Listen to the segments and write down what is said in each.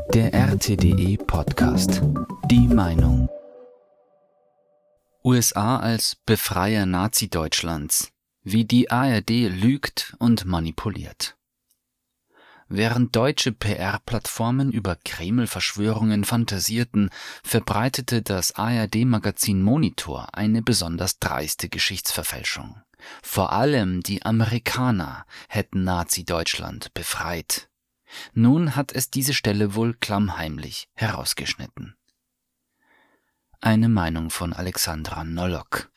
Der RTDE Podcast. Die Meinung. USA als Befreier Nazi-Deutschlands. Wie die ARD lügt und manipuliert. Während deutsche PR-Plattformen über Kreml-Verschwörungen fantasierten, verbreitete das ARD-Magazin Monitor eine besonders dreiste Geschichtsverfälschung. Vor allem die Amerikaner hätten Nazi-Deutschland befreit. Nun hat es diese Stelle wohl klammheimlich herausgeschnitten. Eine Meinung von Alexandra Nolok.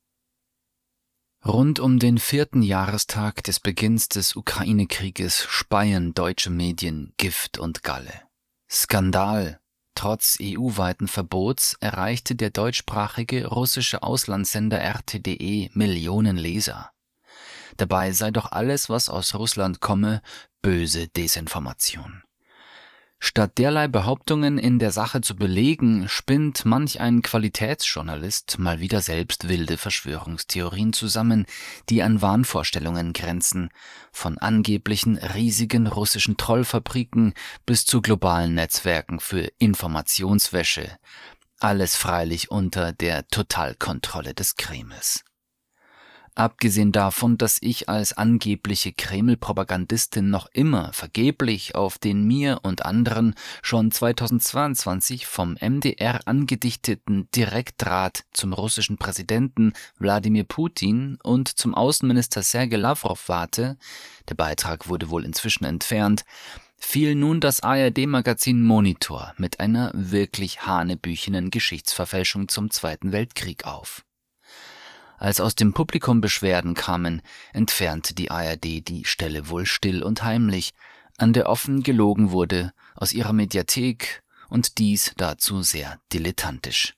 Rund um den 4. Jahrestag des Beginns des Ukraine-Krieges speien deutsche Medien Gift und Galle. Skandal! Trotz EU-weiten Verbots erreichte der deutschsprachige russische Auslandssender RTDE Millionen Leser. Dabei sei doch alles, was aus Russland komme, böse Desinformation. Statt derlei Behauptungen in der Sache zu belegen, spinnt manch ein Qualitätsjournalist mal wieder selbst wilde Verschwörungstheorien zusammen, die an Wahnvorstellungen grenzen, von angeblichen riesigen russischen Trollfabriken bis zu globalen Netzwerken für Informationswäsche, alles freilich unter der Totalkontrolle des Kremls. Abgesehen davon, dass ich als angebliche Kreml-Propagandistin noch immer vergeblich auf den mir und anderen schon 2022 vom MDR angedichteten Direktdraht zum russischen Präsidenten Wladimir Putin und zum Außenminister Sergei Lavrov warte, der Beitrag wurde wohl inzwischen entfernt, fiel nun das ARD-Magazin Monitor mit einer wirklich hanebüchenen Geschichtsverfälschung zum Zweiten Weltkrieg auf. Als aus dem Publikum Beschwerden kamen, entfernte die ARD die Stelle wohl still und heimlich, an der offen gelogen wurde, aus ihrer Mediathek und dies dazu sehr dilettantisch.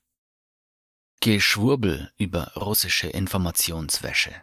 Geschwurbel über russische Informationswäsche.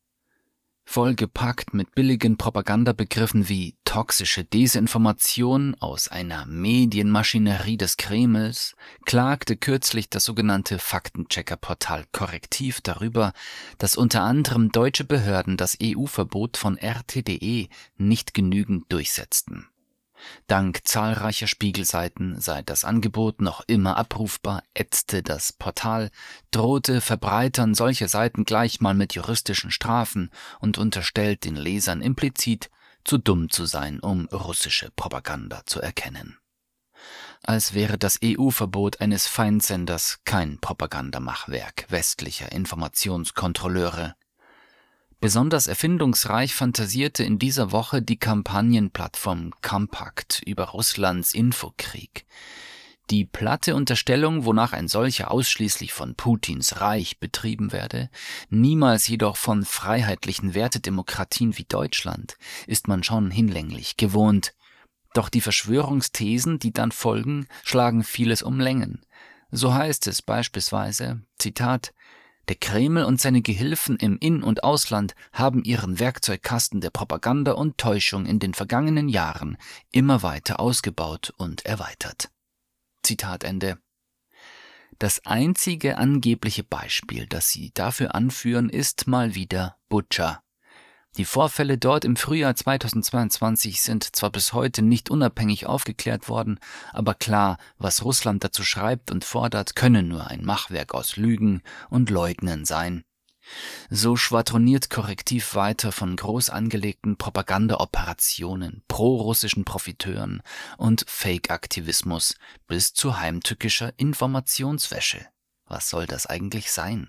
Vollgepackt mit billigen Propagandabegriffen wie toxische Desinformation aus einer Medienmaschinerie des Kremls, klagte kürzlich das sogenannte Faktenchecker-Portal Correctiv darüber, dass unter anderem deutsche Behörden das EU-Verbot von RTDE nicht genügend durchsetzten. Dank zahlreicher Spiegelseiten sei das Angebot noch immer abrufbar, ätzte das Portal, drohte Verbreitern solcher Seiten gleich mal mit juristischen Strafen und unterstellt den Lesern implizit, zu dumm zu sein, um russische Propaganda zu erkennen. Als wäre das EU-Verbot eines Feindsenders kein Propagandamachwerk westlicher Informationskontrolleure. Besonders erfindungsreich fantasierte in dieser Woche die Kampagnenplattform Compact über Russlands Infokrieg. Die platte Unterstellung, wonach ein solcher ausschließlich von Putins Reich betrieben werde, niemals jedoch von freiheitlichen Wertedemokratien wie Deutschland, ist man schon hinlänglich gewohnt. Doch die Verschwörungsthesen, die dann folgen, schlagen vieles um Längen. So heißt es beispielsweise, Zitat, der Kreml und seine Gehilfen im In- und Ausland haben ihren Werkzeugkasten der Propaganda und Täuschung in den vergangenen Jahren immer weiter ausgebaut und erweitert. Zitat Ende. Das einzige angebliche Beispiel, das sie dafür anführen, ist mal wieder Butscha. Die Vorfälle dort im Frühjahr 2022 sind zwar bis heute nicht unabhängig aufgeklärt worden, aber klar, was Russland dazu schreibt und fordert, könne nur ein Machwerk aus Lügen und Leugnen sein. So schwadroniert Correctiv weiter von groß angelegten Propagandaoperationen, pro-russischen Profiteuren und Fake-Aktivismus bis zu heimtückischer Informationswäsche. Was soll das eigentlich sein?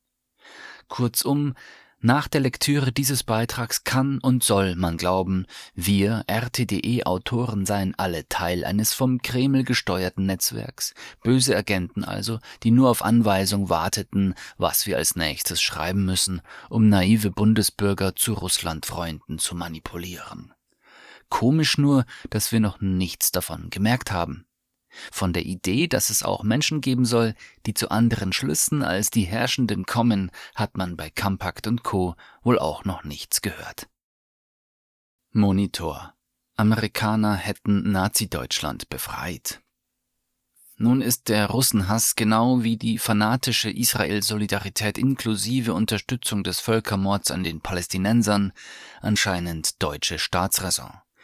Kurzum, nach der Lektüre dieses Beitrags kann und soll man glauben, wir RTDE-Autoren seien alle Teil eines vom Kreml gesteuerten Netzwerks, böse Agenten also, die nur auf Anweisung warteten, was wir als nächstes schreiben müssen, um naive Bundesbürger zu Russlandfreunden zu manipulieren. Komisch nur, dass wir noch nichts davon gemerkt haben. Von der Idee, dass es auch Menschen geben soll, die zu anderen Schlüssen als die Herrschenden kommen, hat man bei Compact und Co. wohl auch noch nichts gehört. Monitor. Amerikaner hätten Nazi-Deutschland befreit. Nun ist der Russenhass genau wie die fanatische Israel-Solidarität inklusive Unterstützung des Völkermords an den Palästinensern anscheinend deutsche Staatsräson.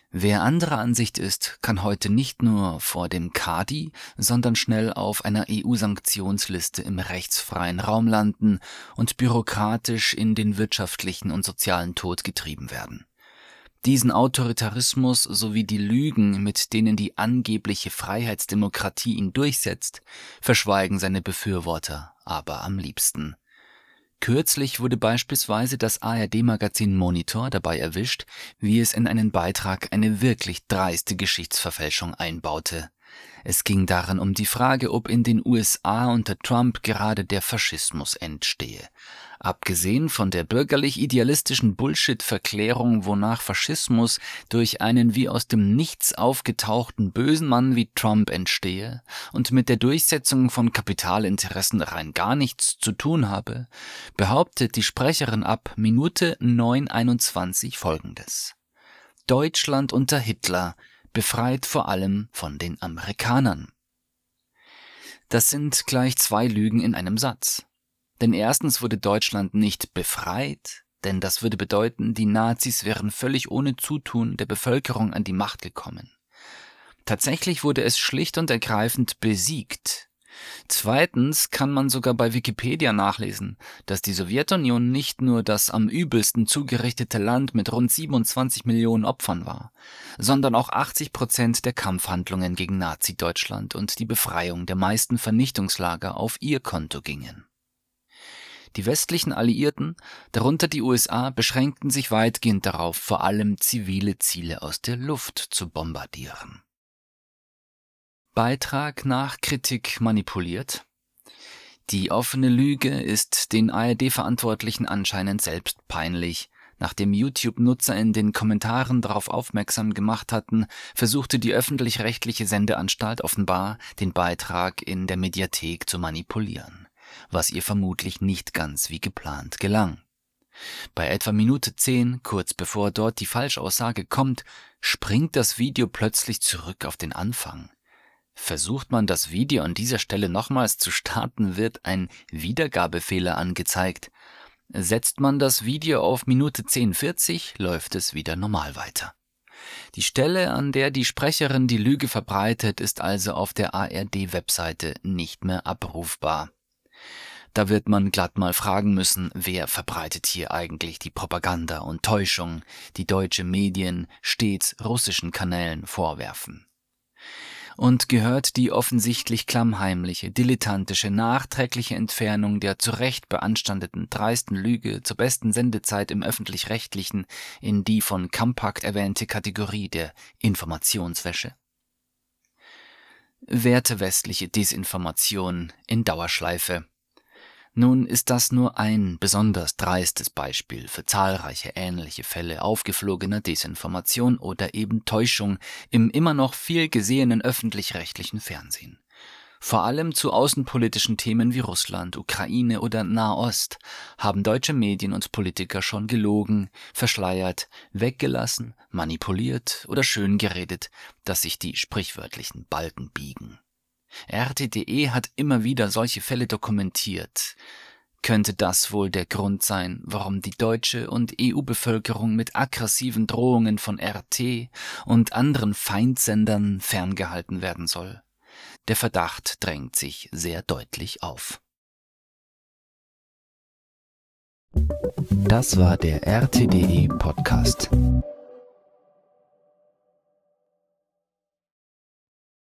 Wer anderer Ansicht ist, kann heute nicht nur vor dem Kadi, sondern schnell auf einer EU-Sanktionsliste im rechtsfreien Raum landen und bürokratisch in den wirtschaftlichen und sozialen Tod getrieben werden. Diesen Autoritarismus sowie die Lügen, mit denen die angebliche Freiheitsdemokratie ihn durchsetzt, verschweigen seine Befürworter aber am liebsten. Kürzlich wurde beispielsweise das ARD-Magazin Monitor dabei erwischt, wie es in einen Beitrag eine wirklich dreiste Geschichtsverfälschung einbaute. Es ging darin um die Frage, ob in den USA unter Trump gerade der Faschismus entstehe. Abgesehen von der bürgerlich-idealistischen Bullshit-Verklärung, wonach Faschismus durch einen wie aus dem Nichts aufgetauchten bösen Mann wie Trump entstehe und mit der Durchsetzung von Kapitalinteressen rein gar nichts zu tun habe, behauptet die Sprecherin ab Minute 9:21 Folgendes: Deutschland unter Hitler befreit vor allem von den Amerikanern. Das sind gleich zwei Lügen in einem Satz. Denn erstens wurde Deutschland nicht befreit, denn das würde bedeuten, die Nazis wären völlig ohne Zutun der Bevölkerung an die Macht gekommen. Tatsächlich wurde es schlicht und ergreifend besiegt. Zweitens kann man sogar bei Wikipedia nachlesen, dass die Sowjetunion nicht nur das am übelsten zugerichtete Land mit rund 27 Millionen Opfern war, sondern auch 80% der Kampfhandlungen gegen Nazi-Deutschland und die Befreiung der meisten Vernichtungslager auf ihr Konto gingen. Die westlichen Alliierten, darunter die USA, beschränkten sich weitgehend darauf, vor allem zivile Ziele aus der Luft zu bombardieren. Beitrag nach Kritik manipuliert? Die offene Lüge ist den ARD-Verantwortlichen anscheinend selbst peinlich. Nachdem YouTube-Nutzer in den Kommentaren darauf aufmerksam gemacht hatten, versuchte die öffentlich-rechtliche Sendeanstalt offenbar, den Beitrag in der Mediathek zu manipulieren, was ihr vermutlich nicht ganz wie geplant gelang. Bei etwa Minute 10, kurz bevor dort die Falschaussage kommt, springt das Video plötzlich zurück auf den Anfang. Versucht man das Video an dieser Stelle nochmals zu starten, wird ein Wiedergabefehler angezeigt. Setzt man das Video auf Minute 10:40, läuft es wieder normal weiter. Die Stelle, an der die Sprecherin die Lüge verbreitet, ist also auf der ARD-Webseite nicht mehr abrufbar. Da wird man glatt mal fragen müssen, wer verbreitet hier eigentlich die Propaganda und Täuschung, die deutsche Medien stets russischen Kanälen vorwerfen. Und gehört die offensichtlich klammheimliche, dilettantische, nachträgliche Entfernung der zu Recht beanstandeten dreisten Lüge zur besten Sendezeit im Öffentlich-Rechtlichen in die von Kampakt erwähnte Kategorie der Informationswäsche? Werte westliche Desinformation in Dauerschleife. Nun ist das nur ein besonders dreistes Beispiel für zahlreiche ähnliche Fälle aufgeflogener Desinformation oder eben Täuschung im immer noch viel gesehenen öffentlich-rechtlichen Fernsehen. Vor allem zu außenpolitischen Themen wie Russland, Ukraine oder Nahost haben deutsche Medien und Politiker schon gelogen, verschleiert, weggelassen, manipuliert oder schön geredet, dass sich die sprichwörtlichen Balken biegen. RT.de hat immer wieder solche Fälle dokumentiert. Könnte das wohl der Grund sein, warum die deutsche und EU-Bevölkerung mit aggressiven Drohungen von RT und anderen Feindsendern ferngehalten werden soll? Der Verdacht drängt sich sehr deutlich auf. Das war der RT.de Podcast.